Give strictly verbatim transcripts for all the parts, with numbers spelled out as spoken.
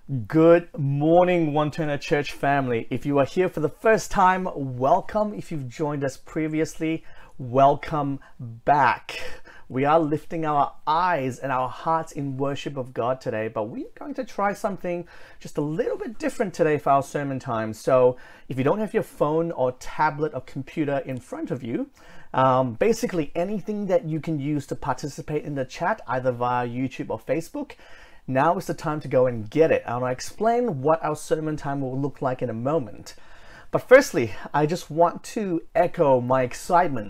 Good morning, One Turner Church family. If you are here for the first time, welcome. If you've joined us previously, welcome back. We are lifting our eyes and our hearts in worship of God today, but we're going to try something just a little bit different today for our sermon time. So if you don't have your phone or tablet or computer in front of you, um, basically anything that you can use to participate in the chat, either via YouTube or Facebook, now is the time to go and get it. I'll explain what our sermon time will look like in a moment. But firstly, I just want to echo my excitement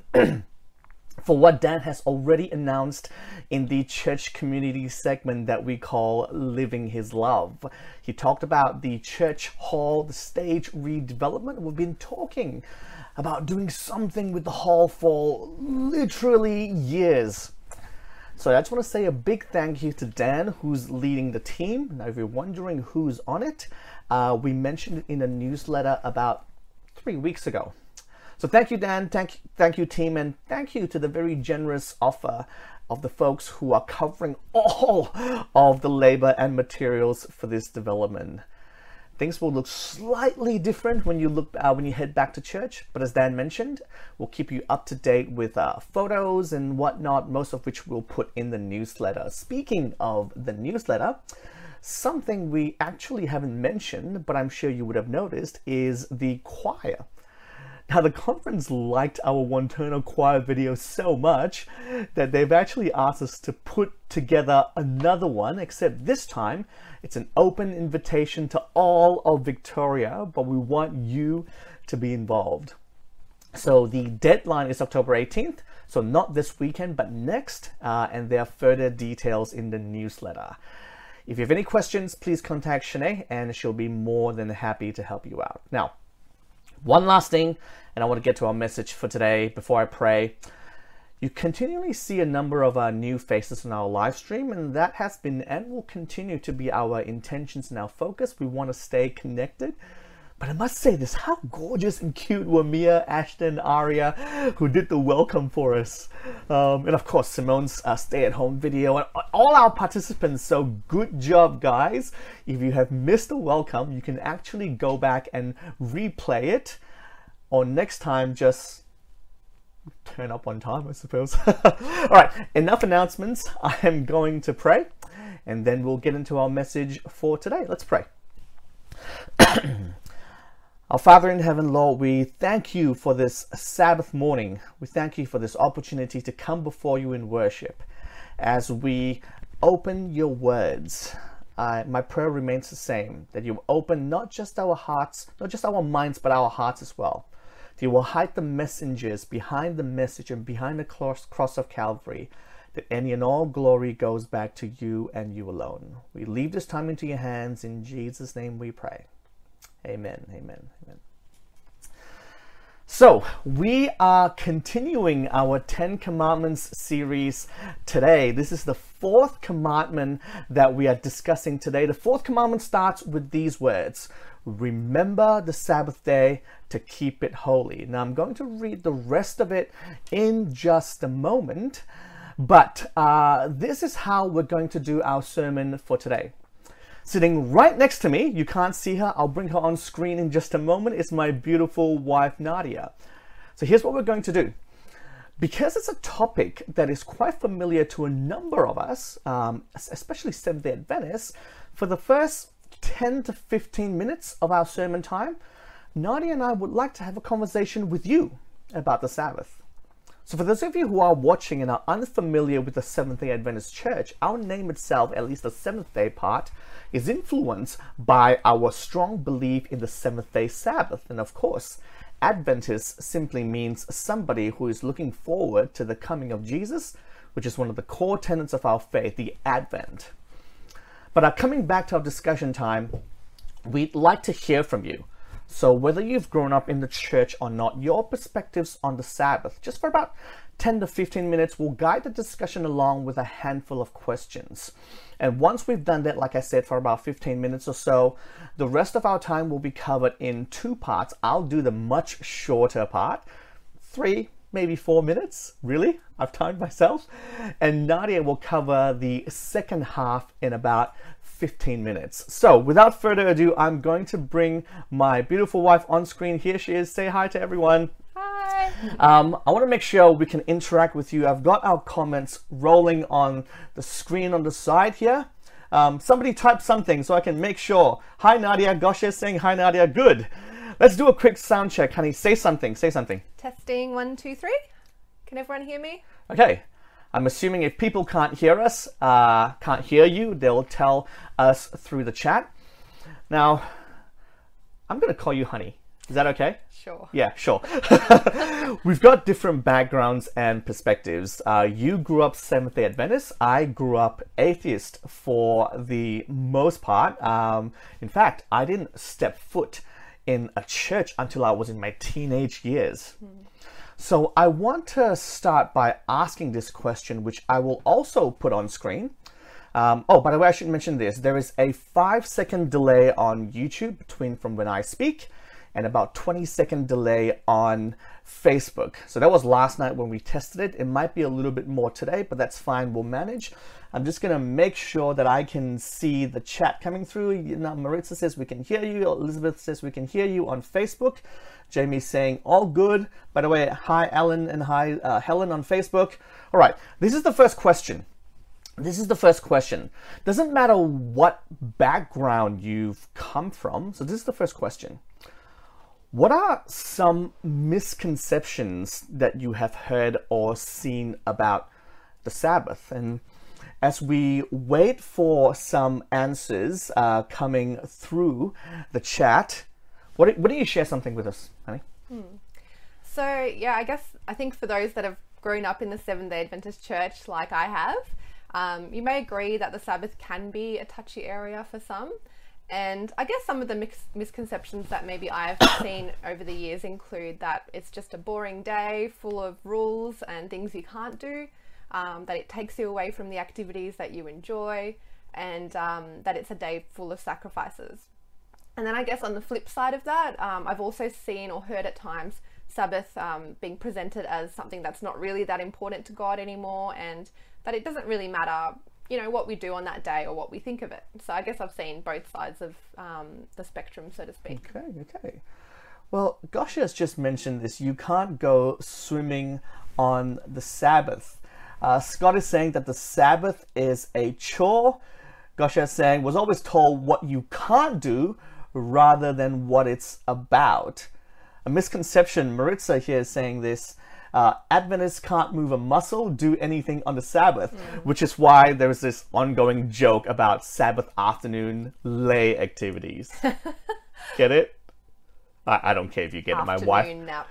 for what Dan has already announced in the church community segment that we call Living His Love. He talked about the church hall, the stage redevelopment. We've been talking about doing something with the hall for literally years. So I just want to say a big thank you to Dan, who's leading the team. Now, if you're wondering who's on it, uh, we mentioned it in a newsletter about three weeks ago. So thank you, Dan. Thank, thank you, team. And thank you to the very generous offer of the folks who are covering all of the labor and materials for this development. Things will look slightly different when you look uh, when you head back to church, but as Dan mentioned, we'll keep you up to date with uh, photos and whatnot, most of which we'll put in the newsletter. Speaking of the newsletter, something we actually haven't mentioned, but I'm sure you would have noticed, is the choir. Now, the conference liked our One Turner choir video so much that they've actually asked us to put together another one, except this time it's an open invitation to all of Victoria, but we want you to be involved. So the deadline is October eighteenth, so not this weekend, but next, uh, and there are further details in the newsletter. If you have any questions, please contact Shanae, and she'll be more than happy to help you out. Now, one last thing, and I want to get to our message for today before I pray. You continually see a number of our new faces on our live stream, and that has been and will continue to be our intentions and our focus. We want to stay connected. But I must say this, how gorgeous and cute were Mia, Ashton, Aria, who did the welcome for us. Um, and of course, Simone's uh, stay-at-home video, and all our participants. So good job, guys. If you have missed the welcome, you can actually go back and replay it. Or next time, just turn up on time, I suppose. All right, enough announcements. I am going to pray, and then we'll get into our message for today. Let's pray. Our Father in heaven, Lord, we thank you for this Sabbath morning. We thank you for this opportunity to come before you in worship. As we open your words, uh, my prayer remains the same, that you open not just our hearts, not just our minds, but our hearts as well. That you will hide the messengers behind the message and behind the cross of Calvary, that any and all glory goes back to you and you alone. We leave this time into your hands. In Jesus' name we pray. Amen, amen, amen. So, we are continuing our Ten Commandments series today. This is the fourth commandment that we are discussing today. The fourth commandment starts with these words: remember the Sabbath day to keep it holy. Now, I'm going to read the rest of it in just a moment, but uh, this is how we're going to do our sermon for today. Sitting right next to me, you can't see her, I'll bring her on screen in just a moment, is my beautiful wife, Nadia. So here's what we're going to do. Because it's a topic that is quite familiar to a number of us, um, especially Seventh-day Adventists, for the first ten to fifteen minutes of our sermon time, Nadia and I would like to have a conversation with you about the Sabbath. So for those of you who are watching and are unfamiliar with the Seventh-day Adventist Church, our name itself, at least the seventh-day part, is influenced by our strong belief in the seventh-day Sabbath. And of course, Adventist simply means somebody who is looking forward to the coming of Jesus, which is one of the core tenets of our faith, the Advent. But uh, coming back to our discussion time, we'd like to hear from you. So whether you've grown up in the church or not, your perspectives on the Sabbath, just for about ten to fifteen minutes, will guide the discussion along with a handful of questions. And once we've done that, like I said, for about fifteen minutes or so, the rest of our time will be covered in two parts. I'll do the much shorter part, three, maybe four minutes. Really? I've timed myself. And Nadia will cover the second half in about fifteen minutes. So without further ado, I'm going to bring my beautiful wife on screen. Here she is. Say hi to everyone. Hi. Um, I want to make sure we can interact with you. I've got our comments rolling on the screen on the side here. Um, somebody type something so I can make sure. Hi Nadia. Gosh is saying hi Nadia. Good. Let's do a quick sound check, honey. Say something. Say something. Testing one, two, three. Can everyone hear me? Okay. I'm assuming if people can't hear us, uh, can't hear you, they'll tell us through the chat. Now, I'm going to call you honey. Is that okay? Sure. Yeah, sure. We've got different backgrounds and perspectives. Uh, you grew up Seventh-day Adventist. I grew up atheist for the most part. Um, in fact, I didn't step foot in a church until I was in my teenage years. Hmm. So I want to start by asking this question, which I will also put on screen. Um, oh, by the way, I should mention this. There is a five second delay on YouTube between from when I speak and about twenty second delay on Facebook. So that was last night when we tested it. It might be a little bit more today, but that's fine. We'll manage. I'm just going to make sure that I can see the chat coming through. You know, Maritza says we can hear you. Elizabeth says we can hear you on Facebook. Jamie's saying all good. By the way, hi Ellen and hi uh, Helen on Facebook. All right, this is the first question. This is the first question. Doesn't matter what background you've come from. So this is the first question. What are some misconceptions that you have heard or seen about the Sabbath? And as we wait for some answers uh, coming through the chat, what, what do you share something with us, honey? Hmm. So, yeah, I guess I think for those that have grown up in the Seventh-day Adventist Church like I have, um, you may agree that the Sabbath can be a touchy area for some. And I guess some of the mix misconceptions that maybe I've seen over the years include that it's just a boring day full of rules and things you can't do, um, that it takes you away from the activities that you enjoy, and um, that it's a day full of sacrifices. And then I guess on the flip side of that, um, I've also seen or heard at times Sabbath um, being presented as something that's not really that important to God anymore, and that it doesn't really matter, you know, what we do on that day or what we think of it. So I guess I've seen both sides of um, the spectrum, so to speak. Okay, okay. Well, Gosh has just mentioned this. You can't go swimming on the Sabbath. Uh, Scott is saying that the Sabbath is a chore. Gosh is saying was always told what you can't do rather than what it's about. A misconception, Maritza here is saying this. Uh, Adventists can't move a muscle, do anything on the Sabbath, mm. which is why there's this ongoing joke about Sabbath afternoon lay activities. Get it? I, I don't care if you get afternoon it. My wife. Nap.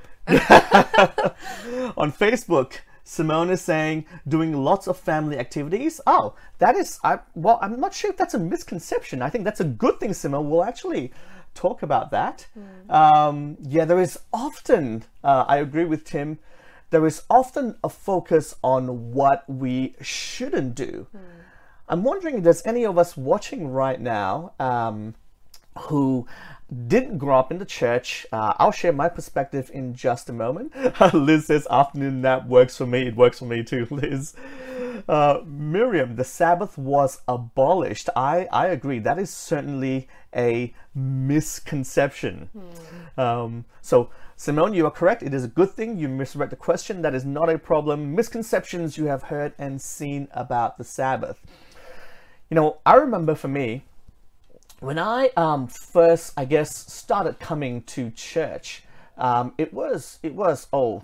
On Facebook, Simone is saying doing lots of family activities. Oh, that is, I, well, I'm not sure if that's a misconception. I think that's a good thing, Simone. We'll actually talk about that. Mm. Um, yeah, there is often, uh, I agree with Tim, there is often a focus on what we shouldn't do. Mm. I'm wondering if there's any of us watching right now um, who didn't grow up in the church. Uh, I'll share my perspective in just a moment. Liz says afternoon nap works for me. It works for me too, Liz. Uh, Miriam, the Sabbath was abolished. I, I agree. That is certainly a misconception. Hmm. Um, so, Simone, you are correct. It is a good thing. You misread the question. That is not a problem. Misconceptions you have heard and seen about the Sabbath. You know, I remember for me, when I um, first, I guess, started coming to church, um, it was, it was, oh,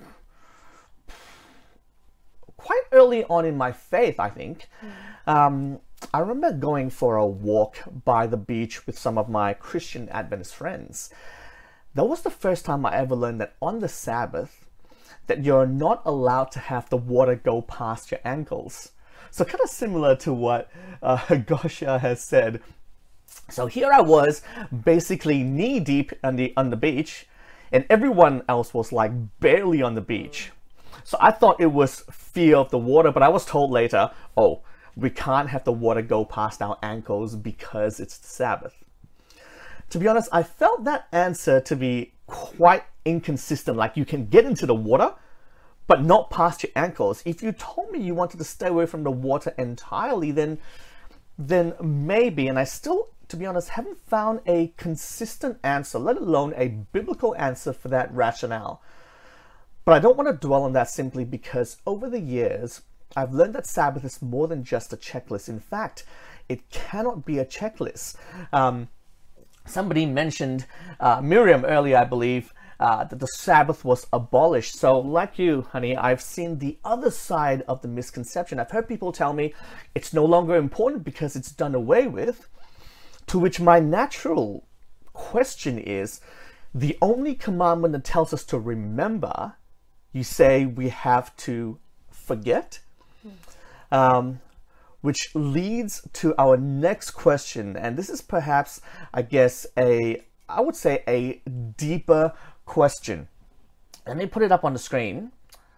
quite early on in my faith, I think. Mm. Um, I remember going for a walk by the beach with some of my Christian Adventist friends. That was the first time I ever learned that on the Sabbath, that you're not allowed to have the water go past your ankles. So kind of similar to what uh, Gosha has said. So here I was, basically knee deep on the, on the beach, and everyone else was like barely on the beach. So I thought it was fear of the water, but I was told later, oh, we can't have the water go past our ankles because it's the Sabbath. To be honest, I felt that answer to be quite inconsistent. Like, you can get into the water, but not past your ankles. If you told me you wanted to stay away from the water entirely, then then maybe, and I still, to be honest, haven't found a consistent answer, let alone a biblical answer for that rationale. But I don't want to dwell on that simply because over the years, I've learned that Sabbath is more than just a checklist. In fact, it cannot be a checklist. Um, somebody mentioned, uh, Miriam earlier, I believe, uh, that the Sabbath was abolished. So like you, honey, I've seen the other side of the misconception. I've heard people tell me it's no longer important because it's done away with, to which my natural question is, the only commandment that tells us to remember, you say we have to forget? Um, which leads to our next question. And this is perhaps, I guess, a, I would say a deeper question. Let me put it up on the screen.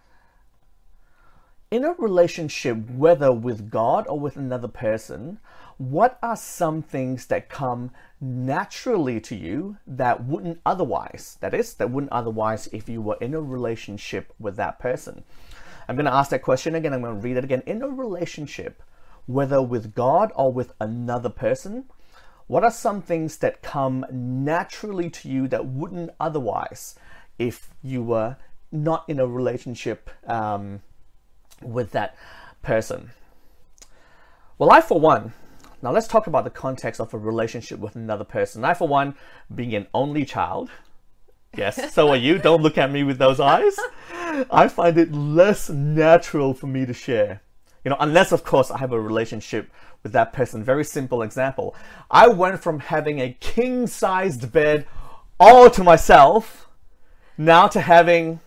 In a relationship, whether with God or with another person, what are some things that come naturally to you that wouldn't otherwise, that is, that wouldn't otherwise if you were in a relationship with that person? I'm going to ask that question again. I'm going to read it again. In a relationship, whether with God or with another person, what are some things that come naturally to you that wouldn't otherwise if you were not in a relationship um, with that person? Well, I, for one, now let's talk about the context of a relationship with another person. I, for one, being an only child, yes, so are you. Don't look at me with those eyes. I find it less natural for me to share. You know, unless, of course, I have a relationship with that person. Very simple example. I went from having a king-sized bed all to myself now to having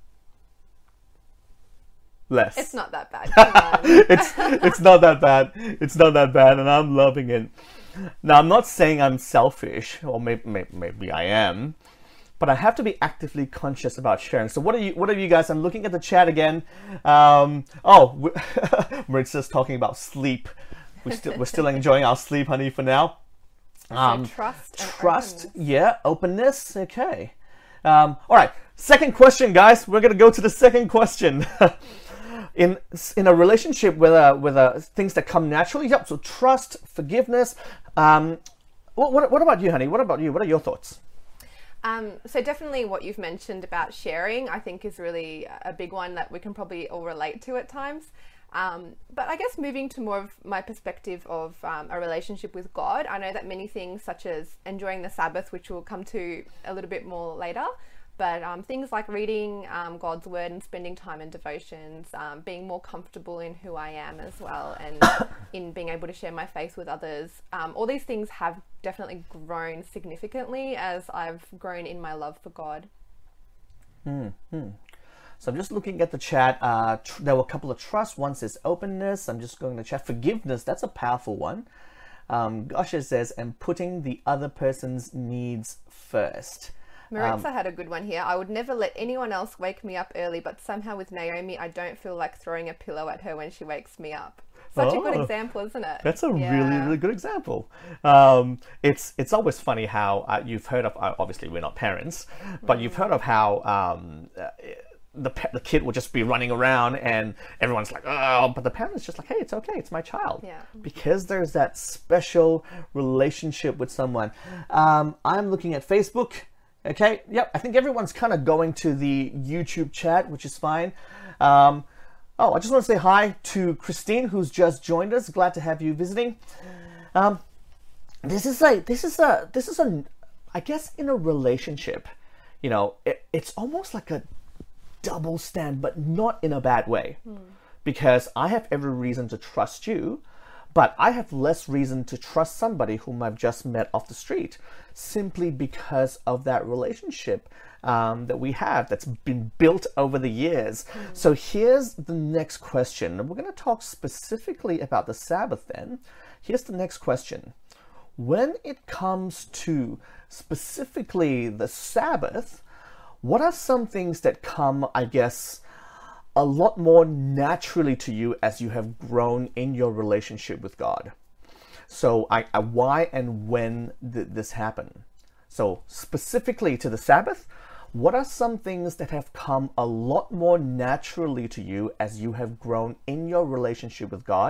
less. It's not that bad. Come on. it's it's not that bad. It's not that bad, and I'm loving it. Now, I'm not saying I'm selfish, or maybe maybe, maybe I am, but I have to be actively conscious about sharing. So what are you, what are you guys? I'm looking at the chat again. Um, oh, Maritza's talking about sleep. We're still, we're still enjoying our sleep, honey, for now. Um, so trust. And trust, openness. yeah, openness, okay. Um, all right, second question, guys. We're going to go to the second question. in in a relationship with, a, with a, things that come naturally, yep, so trust, forgiveness. Um, what, what, what about you, honey? What about you? What are your thoughts? Um, so definitely what you've mentioned about sharing, I think is really a big one that we can probably all relate to at times. Um, but I guess moving to more of my perspective of um, a relationship with God, I know that many things such as enjoying the Sabbath, which we'll come to a little bit more later, but um, things like reading um, God's word and spending time in devotions, um, being more comfortable in who I am as well, and in being able to share my faith with others. Um, all these things have definitely grown significantly as I've grown in my love for God. Mm-hmm. So I'm just looking at the chat. Uh, tr- there were a couple of trusts. One says openness. I'm just going to chat. Forgiveness, that's a powerful one. Um, Gosha says, and putting the other person's needs first. Maritza um, had a good one here. I would never let anyone else wake me up early, but somehow with Naomi, I don't feel like throwing a pillow at her when she wakes me up. Such oh, a good example, isn't it? That's a yeah. really, really good example. Um, it's it's always funny how uh, you've heard of, uh, obviously we're not parents, but mm. you've heard of how um, uh, the the kid will just be running around and everyone's like, oh, but the parent's just like, hey, it's okay, it's my child. Yeah. Because there's that special relationship with someone. Um, I'm looking at Facebook. Okay, yep, I think everyone's kind of going to the YouTube chat, which is fine. Um, oh, I just want to say hi to Christine, who's just joined us. Glad to have you visiting. Um, this is a, this is a, this is a, I guess in a relationship, you know, it, it's almost like a double stand, but not in a bad way. Hmm. Because I have every reason to trust you, but I have less reason to trust somebody whom I've just met off the street, simply because of that relationship um, that we have that's been built over the years. Mm. So here's the next question. We're going to talk specifically about the Sabbath then. Here's the next question. When it comes to specifically the Sabbath, what are some things that come, I guess, a lot more naturally to you as you have grown in your relationship with God? So I, I why and when did this happen? So specifically to the Sabbath, what are some things that have come a lot more naturally to you as you have grown in your relationship with God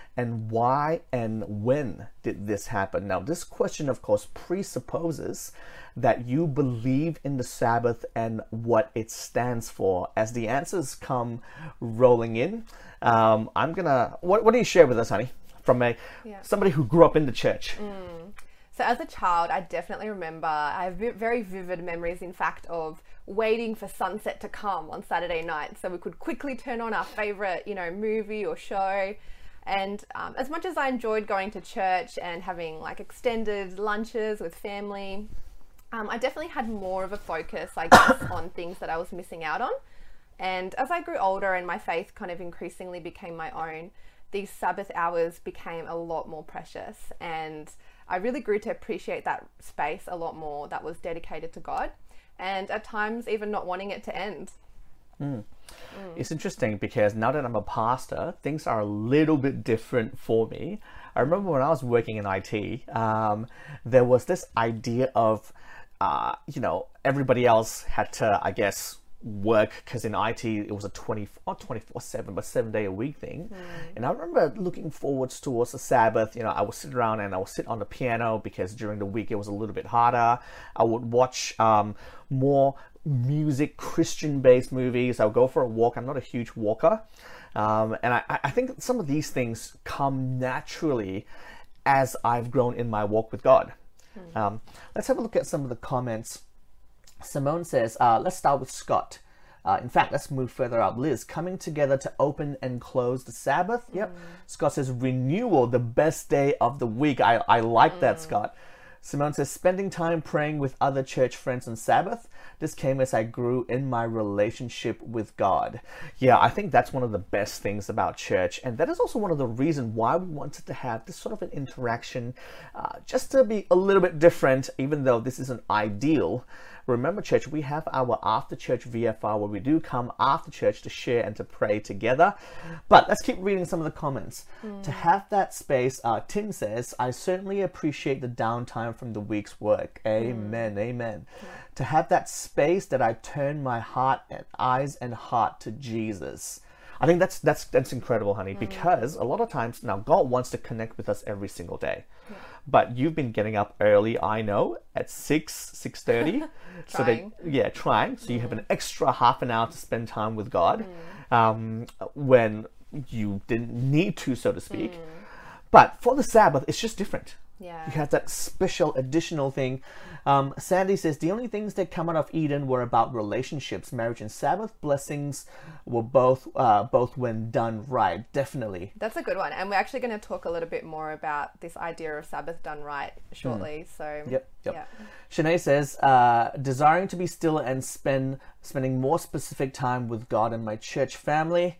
And why and when did this happen? Now, this question, of course, presupposes that you believe in the Sabbath and what it stands for. As the answers come rolling in, um, I'm gonna, what, what do you share with us, honey? From a Yeah. somebody who grew up in the church. Mm. So as a child, I definitely remember, I have vi- very vivid memories, in fact, of waiting for sunset to come on Saturday night so we could quickly turn on our favorite, you know, movie or show. And um, as much as I enjoyed going to church and having like extended lunches with family, um, I definitely had more of a focus, I guess, on things that I was missing out on. And as I grew older and my faith kind of increasingly became my own, these Sabbath hours became a lot more precious, and I really grew to appreciate that space a lot more that was dedicated to God, and at times even not wanting it to end. Mm. Mm. It's interesting because now that I'm a pastor, things are a little bit different for me. I remember when I was working in I T, um, there was this idea of, uh, you know, everybody else had to, I guess, work, because in I T it was a twenty, not twenty-four seven, but seven day a week thing. Mm. And I remember looking forwards towards the Sabbath. You know, I would sit around and I would sit on the piano because during the week it was a little bit harder. I would watch um, more music, Christian based movies. I would go for a walk. I'm not a huge walker. Um, and I, I think some of these things come naturally as I've grown in my walk with God. Mm. Um, let's have a look at some of the comments. Simone says, uh, let's start with Scott. Uh, in fact, let's move further up. Liz, coming together to open and close the Sabbath. Yep. Mm. Scott says, renewal, the best day of the week. I, I like mm. that, Scott. Simone says, spending time praying with other church friends on Sabbath. This came as I grew in my relationship with God. Yeah, I think that's one of the best things about church. And that is also one of the reasons why we wanted to have this sort of an interaction, uh, just to be a little bit different, even though this isn't ideal. Remember, church, we have our after church V F R where we do come after church to share and to pray together. But let's keep reading some of the comments. Mm. To have that space, uh, Tim says, I certainly appreciate the downtime from the week's work. Amen, mm. amen. Yeah. To have that space that I turn my heart and eyes and heart to Jesus. I think that's that's that's incredible, honey, mm. because a lot of times now God wants to connect with us every single day. Yeah. But you've been getting up early, I know, at six, six thirty. So that, yeah, trying. So mm. you have an extra half an hour to spend time with God mm. um, when you didn't need to, so to speak. Mm. But for the Sabbath, it's just different. Yeah. You have that special additional thing. Um, Sandy says, the only things that come out of Eden were about relationships. Marriage and Sabbath blessings were both uh, both when done right. Definitely. That's a good one. And we're actually going to talk a little bit more about this idea of Sabbath done right shortly. Mm. So, yep, yep. Yeah. Shanae says, uh, desiring to be still and spend spending more specific time with God and my church family.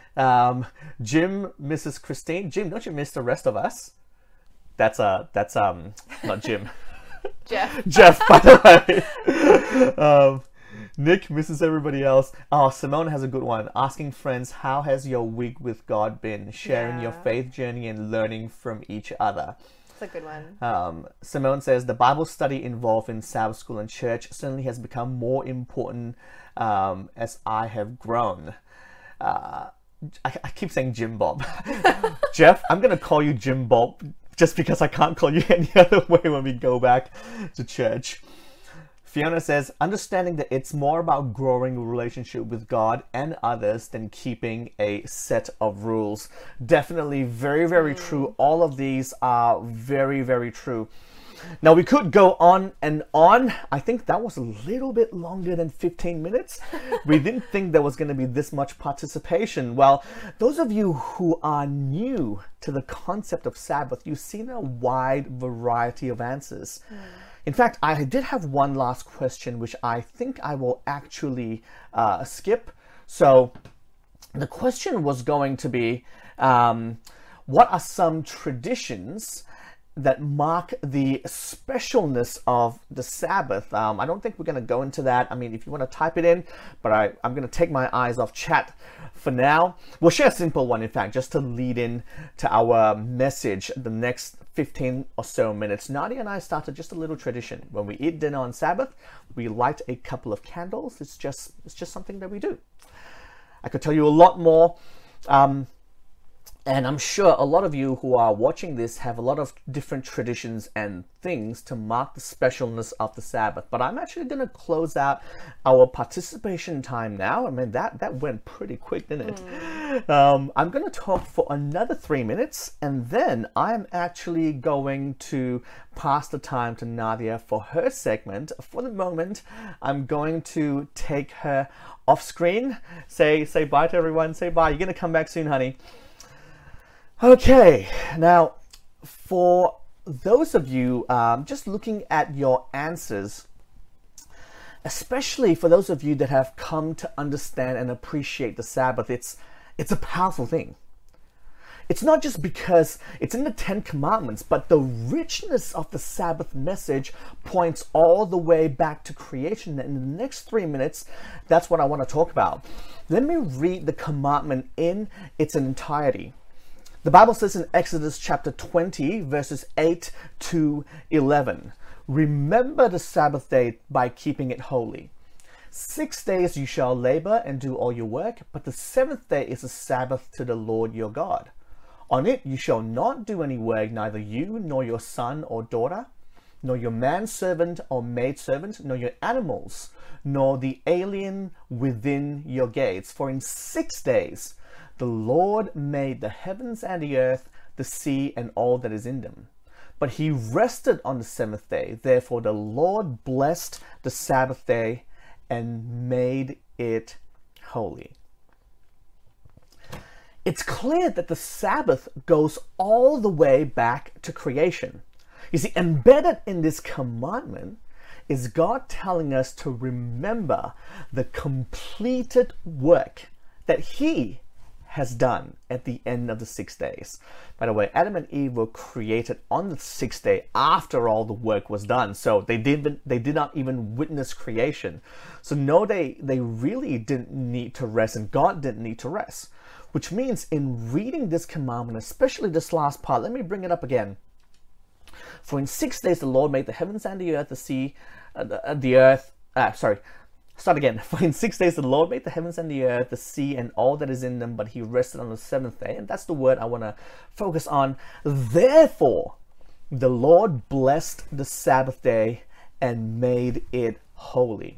Um, Jim, Missus Christine. Jim, don't you miss the rest of us? That's uh that's um not Jim. Jeff. Jeff, by the way. um, Nick misses everybody else. Oh, Simone has a good one. Asking friends, how has your week with God been? Sharing yeah. your faith journey and learning from each other. It's a good one. Um, Simone says, the Bible study involved in Sabbath school and church certainly has become more important um, as I have grown. Uh, I, I keep saying Jim Bob. Jeff, I'm going to call you Jim Bob just because I can't call you any other way when we go back to church. Fiona says, understanding that it's more about growing a relationship with God and others than keeping a set of rules. Definitely very, very mm. true. All of these are very, very true. Now, we could go on and on. I think that was a little bit longer than fifteen minutes. We didn't think there was going to be this much participation. Well, those of you who are new to the concept of Sabbath, you've seen a wide variety of answers. Mm. In fact, I did have one last question, which I think I will actually uh, skip. So the question was going to be, um, what are some traditions that mark the specialness of the Sabbath? Um, I don't think we're going to go into that. I mean, if you want to type it in, but I, I'm going to take my eyes off chat for now. We'll share a simple one, in fact, just to lead in to our message the next fifteen or so minutes. Nadia and I started just a little tradition. When we eat dinner on Sabbath, we light a couple of candles. It's just, it's just something that we do. I could tell you a lot more. Um, And I'm sure a lot of you who are watching this have a lot of different traditions and things to mark the specialness of the Sabbath. But I'm actually going to close out our participation time now. I mean, that, that went pretty quick, didn't it? Mm. Um, I'm going to talk for another three minutes, and then I'm actually going to pass the time to Nadia for her segment. For the moment, I'm going to take her off screen. Say, say bye to everyone. Say bye. You're going to come back soon, honey. Okay, now for those of you um, just looking at your answers, especially for those of you that have come to understand and appreciate the Sabbath, it's it's a powerful thing. It's not just because it's in the Ten Commandments, but the richness of the Sabbath message points all the way back to creation. And in the next three minutes, that's what I want to talk about. Let me read the commandment in its entirety. The Bible says in Exodus chapter twenty, verses eight to eleven, "Remember the Sabbath day by keeping it holy. Six days you shall labor and do all your work, but the seventh day is a Sabbath to the Lord your God. On it you shall not do any work, neither you, nor your son or daughter, nor your manservant or maidservant, nor your animals, nor the alien within your gates. For in six days the Lord made the heavens and the earth, the sea, and all that is in them. But he rested on the seventh day. Therefore the Lord blessed the Sabbath day and made it holy." It's clear that the Sabbath goes all the way back to creation. You see, embedded in this commandment is God telling us to remember the completed work that he has done at the end of the six days. By the way, Adam and Eve were created on the sixth day after all the work was done. So they didn't they did not even witness creation. So no, they, they really didn't need to rest, and God didn't need to rest. Which means in reading this commandment, especially this last part, let me bring it up again. For in six days the Lord made the heavens and the earth, the sea, uh, the, uh, the earth, uh, sorry, Start again. For in six days the Lord made the heavens and the earth, the sea, and all that is in them, but he rested on the seventh day. And that's the word I want to focus on. Therefore, the Lord blessed the Sabbath day and made it holy.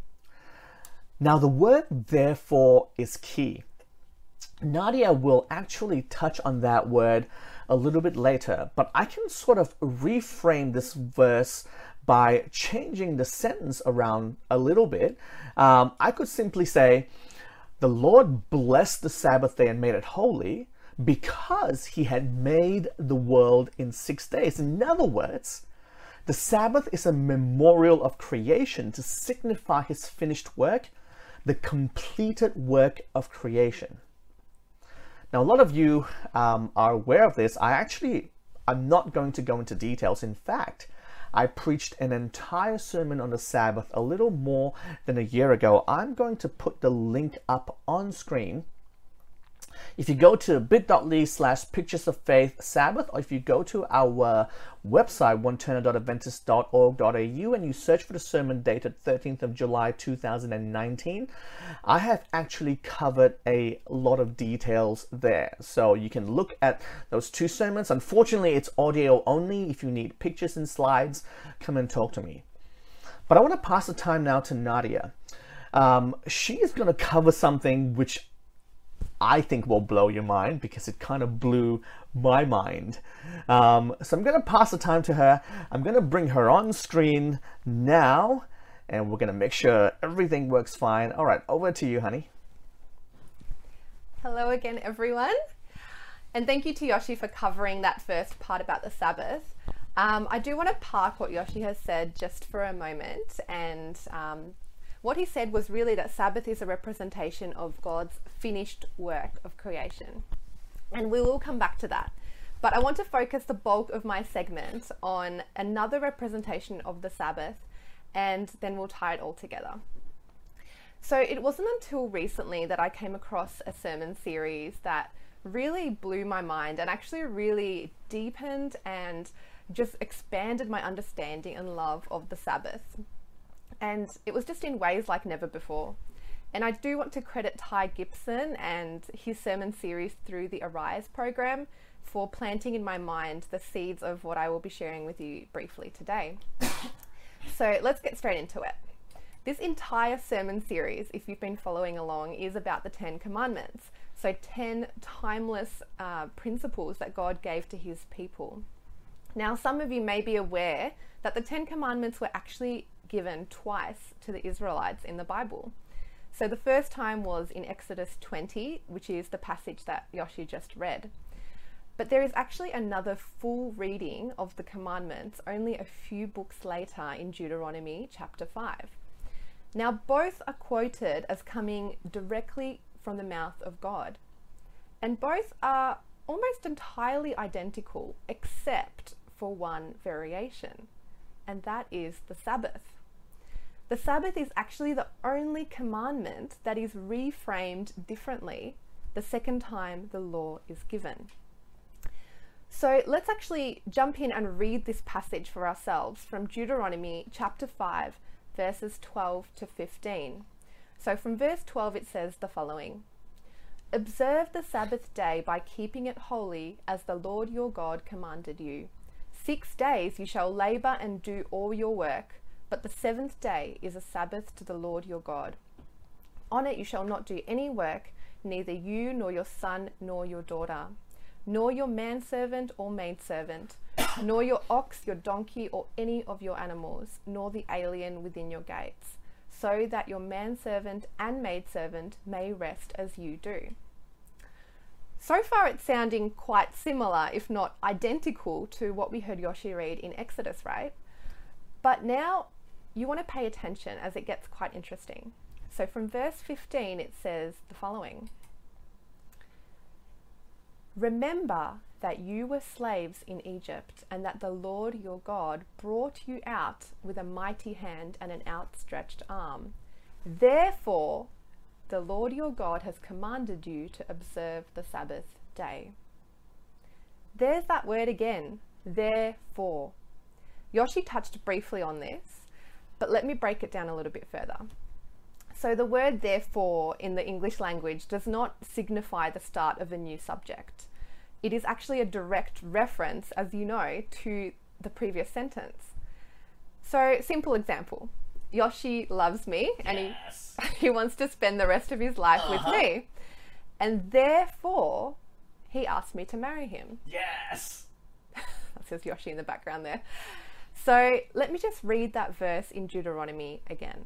Now, the word therefore is key. Nadia will actually touch on that word a little bit later, but I can sort of reframe this verse by changing the sentence around a little bit. Um, I could simply say, the Lord blessed the Sabbath day and made it holy because he had made the world in six days. In other words, the Sabbath is a memorial of creation to signify his finished work, the completed work of creation. Now, a lot of you um, are aware of this. I actually, I'm not going to go into details. In fact, I preached an entire sermon on the Sabbath a little more than a year ago. I'm going to put the link up on screen. If you go to bit.ly slash pictures of faith Sabbath, or if you go to our website, one turner dot adventist dot org dot a u, and you search for the sermon dated thirteenth of July two thousand nineteen, I have actually covered a lot of details there. So you can look at those two sermons. Unfortunately, it's audio only. If you need pictures and slides, come and talk to me. But I want to pass the time now to Nadia. Um, she is going to cover something which I think will blow your mind, because it kind of blew my mind. Um, so I'm going to pass the time to her. I'm going to bring her on screen now, and we're going to make sure everything works fine. All right, over to you, honey. Hello again, everyone. And thank you to Yoshi for covering that first part about the Sabbath. Um, I do want to park what Yoshi has said just for a moment, and um, what he said was really that Sabbath is a representation of God's finished work of creation. And we will come back to that. But I want to focus the bulk of my segment on another representation of the Sabbath, and then we'll tie it all together. So it wasn't until recently that I came across a sermon series that really blew my mind and actually really deepened and just expanded my understanding and love of the Sabbath. And it was just in ways like never before. And I do want to credit Ty Gibson and his sermon series through the Arise program for planting in my mind the seeds of what I will be sharing with you briefly today. So let's get straight into it. This entire sermon series, if you've been following along, is about the Ten Commandments. So ten timeless uh, principles that God gave to his people. Now, some of you may be aware that the Ten Commandments were actually given twice to the Israelites in the Bible. So the first time was in Exodus twenty, which is the passage that Yoshi just read. But there is actually another full reading of the commandments only a few books later in Deuteronomy chapter five. Now, both are quoted as coming directly from the mouth of God, and both are almost entirely identical except for one variation, and that is the Sabbath. The Sabbath is actually the only commandment that is reframed differently the second time the law is given. So let's actually jump in and read this passage for ourselves from Deuteronomy chapter five, verses twelve to fifteen. So from verse twelve it says the following: "Observe the Sabbath day by keeping it holy, as the Lord your God commanded you. Six days you shall labor and do all your work, but the seventh day is a Sabbath to the Lord your God. On it you shall not do any work, neither you nor your son nor your daughter, nor your manservant or maidservant, nor your ox, your donkey, or any of your animals, nor the alien within your gates, so that your manservant and maidservant may rest as you do." So far it's sounding quite similar, if not identical, to what we heard Yoshi read in Exodus, right? But now you want to pay attention as it gets quite interesting. So from verse fifteen it says the following: "Remember that you were slaves in Egypt, and that the Lord your God brought you out with a mighty hand and an outstretched arm. Therefore, the Lord your God has commanded you to observe the Sabbath day." There's that word again, therefore. Yoshi touched briefly on this, but let me break it down a little bit further. So the word therefore in the English language does not signify the start of a new subject. It is actually a direct reference, as you know, to the previous sentence. So, simple example. Yoshi loves me and Yes. he, he wants to spend the rest of his life Uh-huh. with me. And therefore, he asked me to marry him. Yes. That says Yoshi in the background there. So let me just read that verse in Deuteronomy again.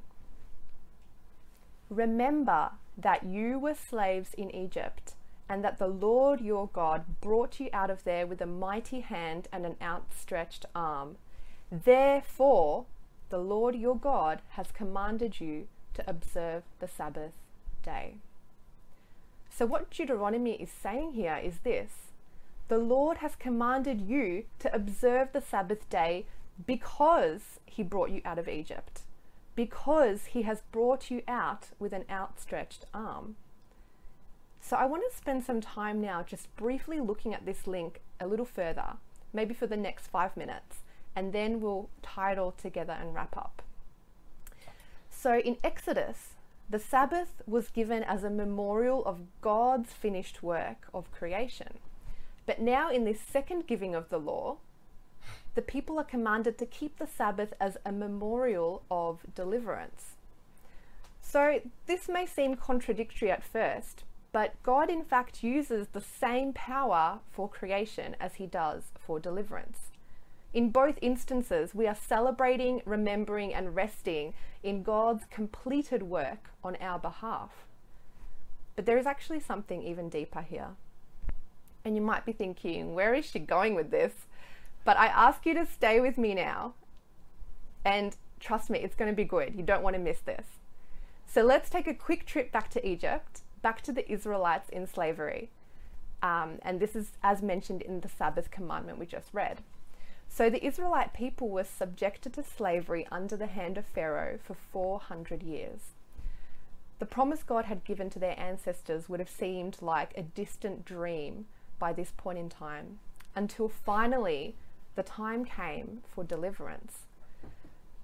"Remember that you were slaves in Egypt, and that the Lord your God brought you out of there with a mighty hand and an outstretched arm. Therefore, the Lord your God has commanded you to observe the Sabbath day." So what Deuteronomy is saying here is this: the Lord has commanded you to observe the Sabbath day because he brought you out of Egypt, because he has brought you out with an outstretched arm. So I want to spend some time now just briefly looking at this link a little further, maybe for the next five minutes, and then we'll tie it all together and wrap up. So in Exodus, the Sabbath was given as a memorial of God's finished work of creation. But now in this second giving of the law, the people are commanded to keep the Sabbath as a memorial of deliverance. So this may seem contradictory at first, but God in fact uses the same power for creation as he does for deliverance. In both instances, we are celebrating, remembering, and resting in God's completed work on our behalf. But there is actually something even deeper here. And you might be thinking, where is she going with this? But I ask you to stay with me now, and trust me, it's going to be good. You don't want to miss this. So let's take a quick trip back to Egypt, back to the Israelites in slavery. Um, and this is as mentioned in the Sabbath commandment we just read. So the Israelite people were subjected to slavery under the hand of Pharaoh for four hundred years. The promise God had given to their ancestors would have seemed like a distant dream by this point in time, until finally the time came for deliverance.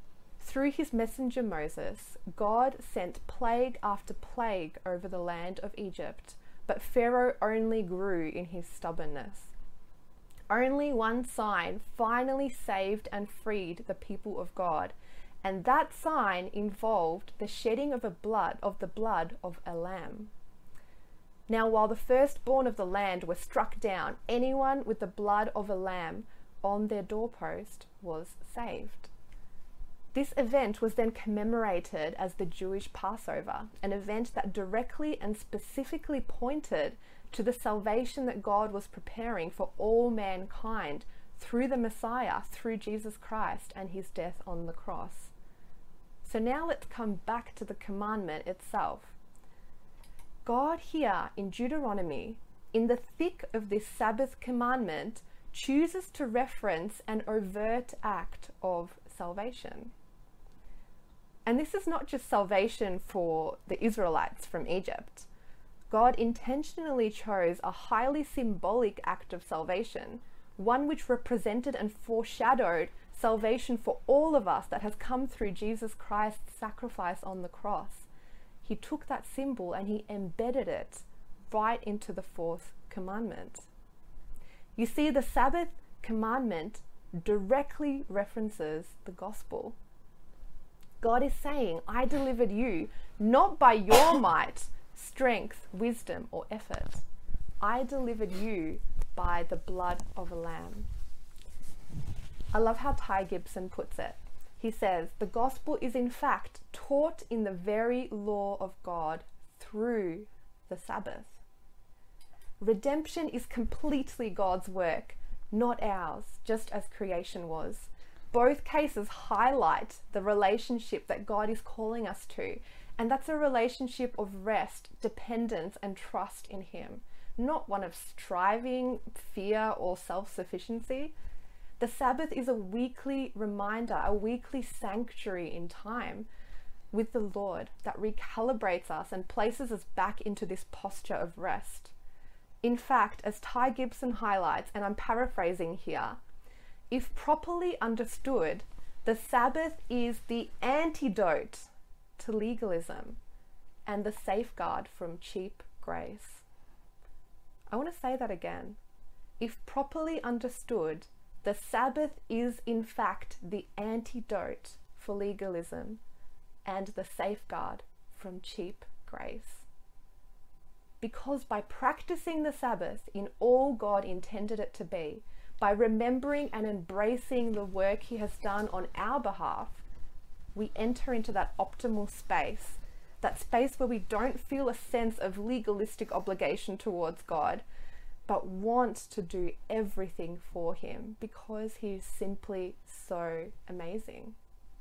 Through his messenger Moses, God sent plague after plague over the land of Egypt, but Pharaoh only grew in his stubbornness. Only one sign finally saved and freed the people of God, and that sign involved the shedding of a blood of the blood of a lamb. Now, while the firstborn of the land were struck down, anyone with the blood of a lamb on their doorpost was saved. This event was then commemorated as the Jewish Passover, an event that directly and specifically pointed to the salvation that God was preparing for all mankind through the Messiah, through Jesus Christ and his death on the cross. So now let's come back to the commandment itself. God here in Deuteronomy, in the thick of this Sabbath commandment, chooses to reference an overt act of salvation. And this is not just salvation for the Israelites from Egypt. God intentionally chose a highly symbolic act of salvation, one which represented and foreshadowed salvation for all of us that has come through Jesus Christ's sacrifice on the cross. He took that symbol and he embedded it right into the fourth commandment. You see, the Sabbath commandment directly references the gospel. God is saying, I delivered you not by your might, strength, wisdom, or effort. I delivered you by the blood of a lamb. I love how Ty Gibson puts it. He says, the gospel is in fact taught in the very law of God through the Sabbath. Redemption is completely God's work, not ours, just as creation was. Both cases highlight the relationship that God is calling us to, and that's a relationship of rest, dependence, and trust in him, not one of striving, fear, or self-sufficiency. The Sabbath is a weekly reminder, a weekly sanctuary in time with the Lord that recalibrates us and places us back into this posture of rest. In fact, as Ty Gibson highlights, and I'm paraphrasing here, if properly understood, the Sabbath is the antidote to legalism and the safeguard from cheap grace. I want to say that again. If properly understood, the Sabbath is in fact the antidote for legalism and the safeguard from cheap grace. Because by practicing the Sabbath in all God intended it to be, by remembering and embracing the work he has done on our behalf, we enter into that optimal space, that space where we don't feel a sense of legalistic obligation towards God, but want to do everything for him because he is simply so amazing.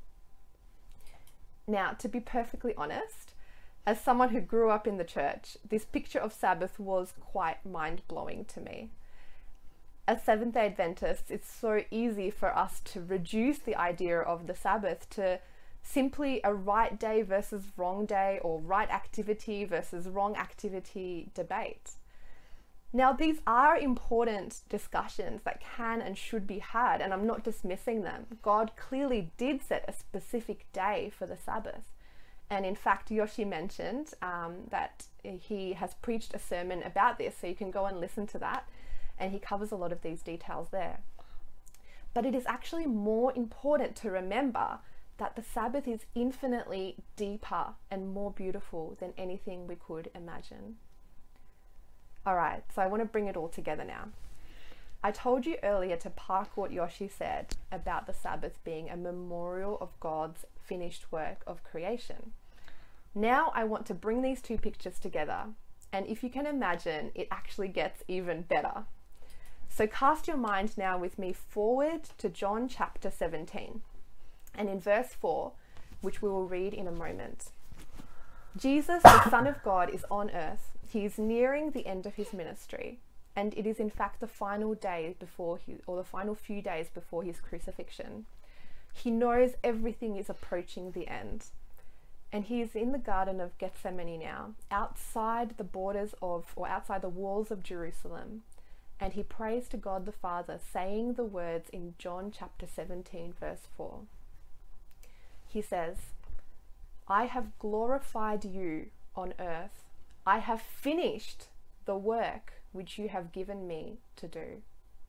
Now, to be perfectly honest, as someone who grew up in the church, this picture of Sabbath was quite mind-blowing to me. As Seventh-day Adventists, it's so easy for us to reduce the idea of the Sabbath to simply a right day versus wrong day, or right activity versus wrong activity debate. Now, these are important discussions that can and should be had, and I'm not dismissing them. God clearly did set a specific day for the Sabbath. And in fact, Yoshi mentioned um, that he has preached a sermon about this, so you can go and listen to that. And he covers a lot of these details there. But it is actually more important to remember that the Sabbath is infinitely deeper and more beautiful than anything we could imagine. All right, so I want to bring it all together now. I told you earlier to park what Yoshi said about the Sabbath being a memorial of God's finished work of creation. Now I want to bring these two pictures together, and if you can imagine, it actually gets even better. So cast your mind now with me forward to John chapter seventeen, and in verse four, which we will read in a moment. Jesus, the Son of God, is on earth. He is nearing the end of his ministry, and it is in fact the final day before he, or the final few days before his crucifixion. He knows everything is approaching the end, and he is in the Garden of Gethsemane now, outside the borders of, or outside the walls of Jerusalem. And he prays to God the Father, saying the words in John chapter seventeen, verse four. he says, I have glorified you on earth. I have finished the work which you have given me to do.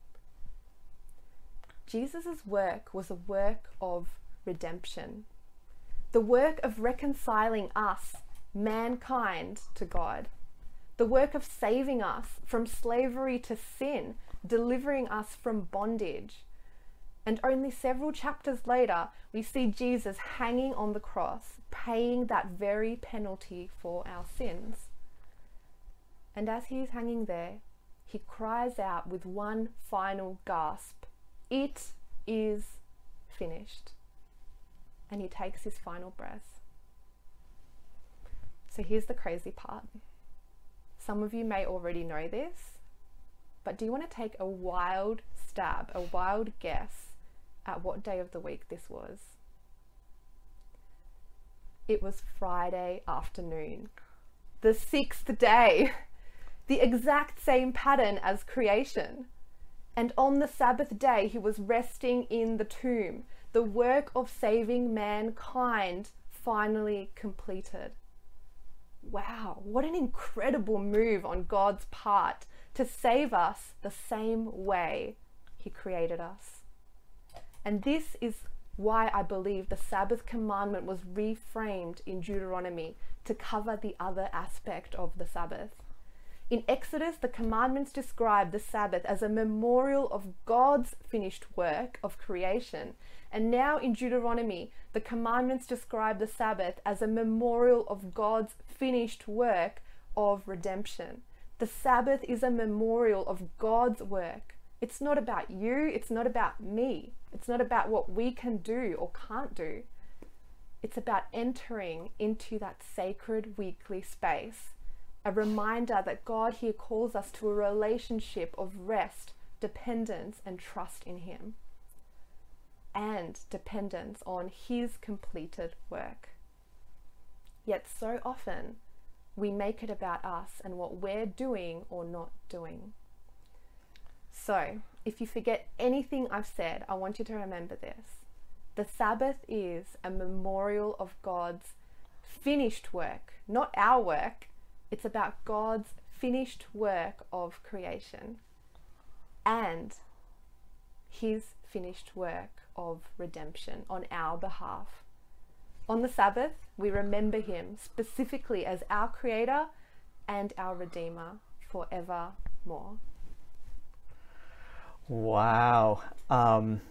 Jesus' work was a work of redemption, the work of reconciling us, mankind, to God, the work of saving us from slavery to sin, delivering us from bondage. And only several chapters later, we see Jesus hanging on the cross, paying that very penalty for our sins. And as he is hanging there, he cries out with one final gasp, "It is finished." And he takes his final breath. So here's the crazy part. Some of you may already know this, but do you want to take a wild stab, a wild guess at what day of the week this was? It was Friday afternoon, the sixth day, the exact same pattern as creation. And on the Sabbath day, he was resting in the tomb, the work of saving mankind finally completed. Wow, what an incredible move on God's part to save us the same way he created us. And this is why I believe the Sabbath commandment was reframed in Deuteronomy to cover the other aspect of the Sabbath. In Exodus, the commandments describe the Sabbath as a memorial of God's finished work of creation. And now in Deuteronomy, the commandments describe the Sabbath as a memorial of God's finished work of redemption. The Sabbath is a memorial of God's work. It's not about you, it's not about me. It's not about what we can do or can't do. It's about entering into that sacred weekly space. A reminder that God here calls us to a relationship of rest, dependence, and trust in him. And dependence on his completed work. Yet so often, we make it about us and what we're doing or not doing. So, if you forget anything I've said, I want you to remember this. The Sabbath is a memorial of God's finished work, not our work. It's about God's finished work of creation and his finished work of redemption on our behalf. On the Sabbath, we remember him specifically as our Creator and our Redeemer forevermore. Wow. Um,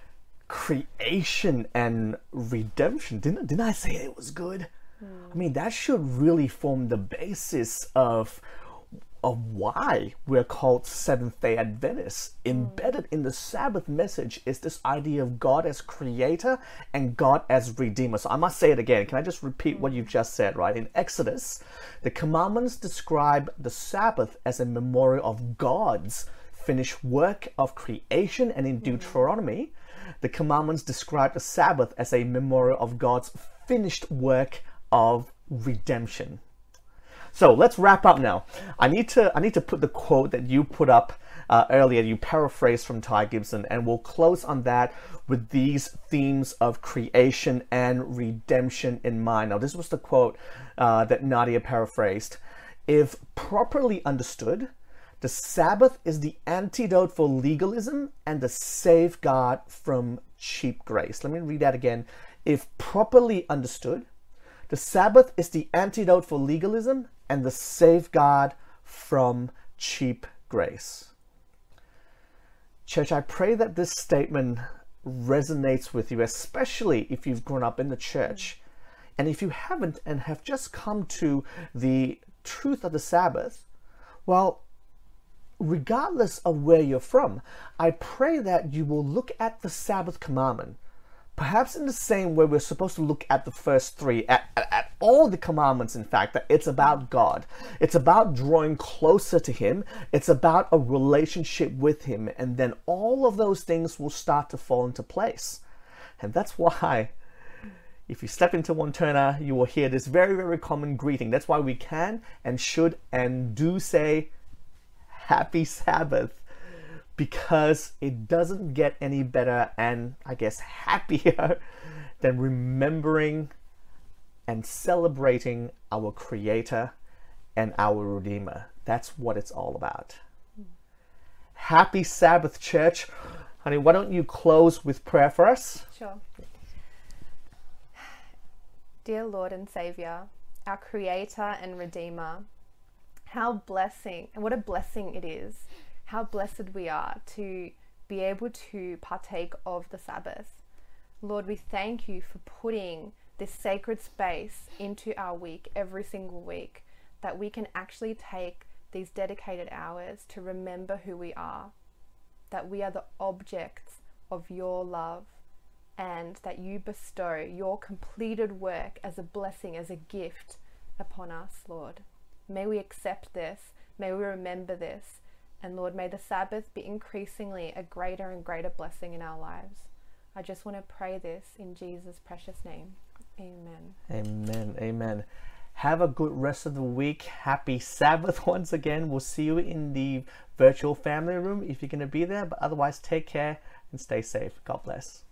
creation and redemption. Didn't, didn't I say it was good? I mean, that should really form the basis of, of why we're called Seventh-day Adventists. Mm. Embedded in the Sabbath message is this idea of God as creator and God as redeemer. So I must say it again. Can I just repeat mm. what you've just said, right? In Exodus, the commandments describe the Sabbath as a memorial of God's finished work of creation. And in mm. Deuteronomy, the commandments describe the Sabbath as a memorial of God's finished work of redemption. So let's wrap up now. I need to I need to put the quote that you put up uh, earlier, you paraphrased from Ty Gibson, and we'll close on that with these themes of creation and redemption in mind. Now, this was the quote uh, that Nadia paraphrased. If properly understood, the Sabbath is the antidote for legalism and the safeguard from cheap grace. Let me read that again. If properly understood, the Sabbath is the antidote for legalism and the safeguard from cheap grace. Church, I pray that this statement resonates with you, especially if you've grown up in the church. And if you haven't and have just come to the truth of the Sabbath, well, regardless of where you're from, I pray that you will look at the Sabbath commandment perhaps in the same way we're supposed to look at the first three, at, at, at all the commandments, in fact, that it's about God. It's about drawing closer to him. It's about a relationship with him. And then all of those things will start to fall into place. And that's why, if you step into Wanturna, you will hear this very, very common greeting. That's why we can and should and do say, Happy Sabbath. because it doesn't get any better and I guess happier than remembering and celebrating our Creator and our Redeemer. That's what it's all about. Happy Sabbath, church. Honey, why don't you close with prayer for us? Sure. Dear Lord and Savior, our Creator and Redeemer, how blessing, and what a blessing it is, how blessed we are to be able to partake of the Sabbath. Lord, we thank you for putting this sacred space into our week every single week, that we can actually take these dedicated hours to remember who we are, that we are the objects of your love, and that you bestow your completed work as a blessing, as a gift upon us, Lord. May we accept this, may we remember this, and Lord, may the Sabbath be increasingly a greater and greater blessing in our lives. I just want to pray this in Jesus' precious name. Amen. Amen. Amen. Have a good rest of the week. Happy Sabbath once again. We'll see you in the virtual family room if you're going to be there. But otherwise, take care and stay safe. God bless.